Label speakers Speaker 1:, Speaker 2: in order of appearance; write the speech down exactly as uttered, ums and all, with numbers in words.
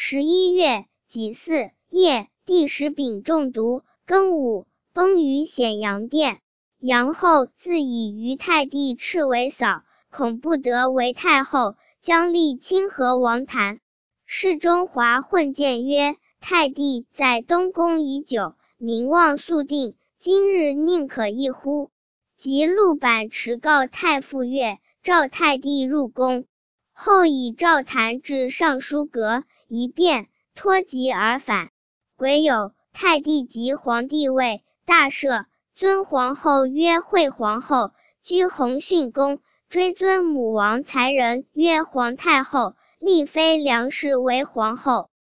Speaker 1: 十一月己巳夜，帝食饼中毒，庚午崩于显阳殿。杨后自以于太帝斥为嫂，恐不得为太后，将立清河王谭。侍中华混谏曰：太帝在东宫已久，名望素定，今日宁可一乎？即陆板持告太傅乐，召太帝入宫。后以赵谭至尚书阁，一变，脱疾而返。癸酉，太帝即皇帝位，大赦，尊皇后曰惠皇后，居弘训宫，追尊母王才人曰皇太后，立妃梁氏为皇后。